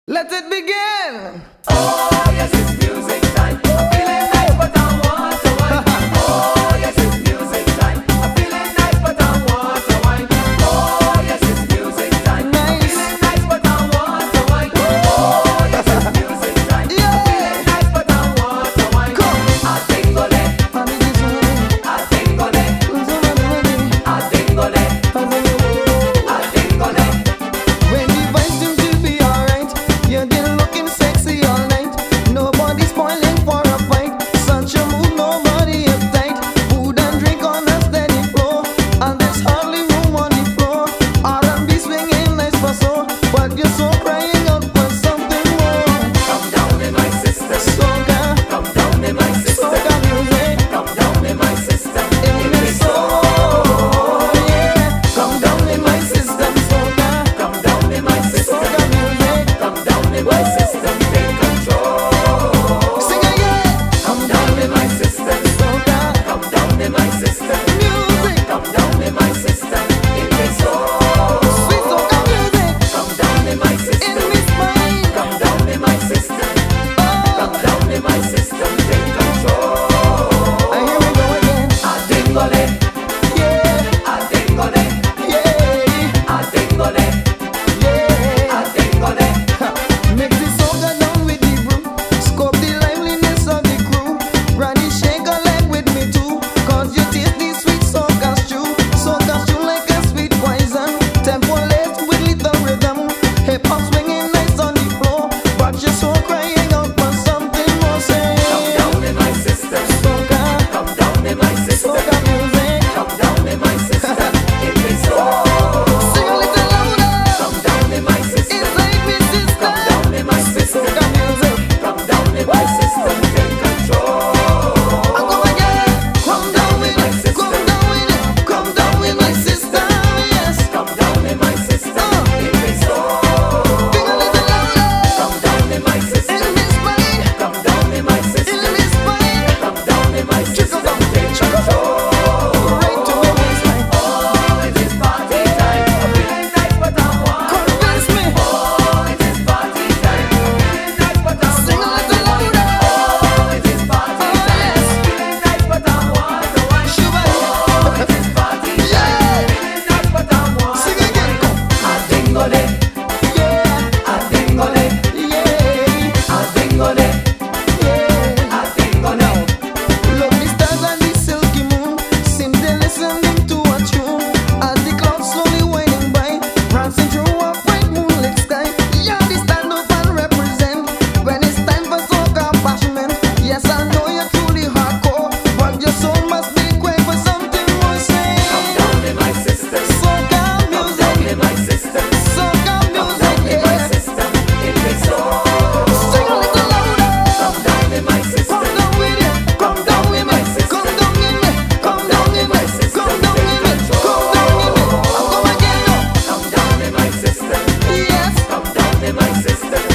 Let it begin! Oh, yes, it's music time. I'm feeling nice, but I want to wine. Oh, yes, it's music time. I'm feeling nice, but I want to wine. Oh, yes, it's music time. I'm feeling nice, but I want to wine. Oh, yes, it's music time. I'm feeling nice, but I want to wine. A tingole, a tingole, a tingole, a tingole. When the vibes seem to be alright, you're there looking sexy all night. Nobody spoiling for a fight. Such a mood, nobody uptight. Food and drink on a steady flow, and there's hardly room on the floor. R&B swinging nice for soul, but you're so crying out for something more. Come down in my system. Soca, Come down in my system. soca music Come down in my system. in the soul, yeah. Come down in my system. Soca, Come down in my system. soca music. Come down in my system. Take control. Sing again. Come down in my system. Soca Come down in my system. music. Come down in my system. In my soul. Sweet soca music Come down in my in system. me spine. Come down in my system. Come Oh, down in my system. Take control. and here we go again. A dingole. Yeah, A dingole. yeah, A dingole. yeah. A dingole. Mix the soca down with the brew. Scope the liveliness of the crew. Granny shake a leg with me too. Cause you taste the sweet soca stew. Soca stew like a sweet poison. Tempo laced with little rhythm. Hip hop swinging nice on the floor. But you're so crying out for something more. Say, Come down in my system. soca, Come down in my system. soca music. Come down in my system. In my soul. Sing a little louder. Come down in my system. Inside me system. Come down in my system. Soca music. Come down in my system. Take control. I go again. Come down with it. Come down with it. Come down with my system. Yes. Come down in my system. In my soul. Sing a little louder. Come down in my In system. me spine. Come down in my In system. me spine. Come down in my system. Take control. Right to my waistline. Oh, it is party time. I'm feeling nice, but I want to Convince me. Oh, it is party time. I'm feeling nice, but I Sing a want little louder. Oh, it is party Oh, time. yes. I'm feeling nice, but I want to wine. Sugar. Oh, it is party time. Yeah. I'm feeling nice, but I want Sing to again. wine. A dingole, Yeah. a dingole, Yeah. a dingole, Yeah. a dingole. Lovely stars and the silky moon seem they're listening to a tune as the clouds slowly winding by, prancing through a bright moonlit sky. Yeah, they stand up and represent when it's time for soca bashment. Yes, I know you're truly hardcore, but your soul must be quick for something more. Say, Come down in my system. soca Come down music, in my system. soca Come down music, in my yeah. system. In my soul. Sing a little louder. Come down in my system. Come down with it. Come down with me. Come down in me. Come down in me. Come down in me. Come down in me. I'll go again now. Come down in my system. Yes. Come down in my system.